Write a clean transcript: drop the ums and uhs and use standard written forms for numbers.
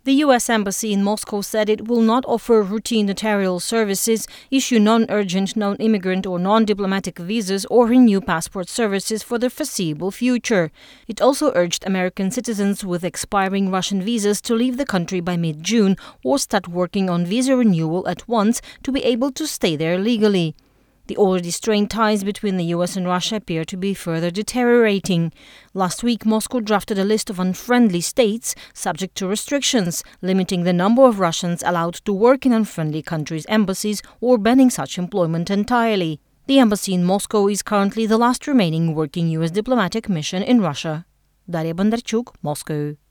The U.S. Embassy in Moscow said it will not offer routine notarial services, issue non-urgent, non-immigrant or non-diplomatic visas, or renew passport services for the foreseeable future. It also urged American citizens with expiring Russian visas to leave the country by mid-June or start working on visa renewal at once to be able to stay there legally. The already strained ties between the U.S. and Russia appear to be further deteriorating. Last week, Moscow drafted a list of unfriendly states subject to restrictions, limiting the number of Russians allowed to work in unfriendly countries' embassies or banning such employment entirely. The embassy in Moscow is currently the last remaining working U.S. diplomatic mission in Russia. Daria Bondarchuk, Moscow.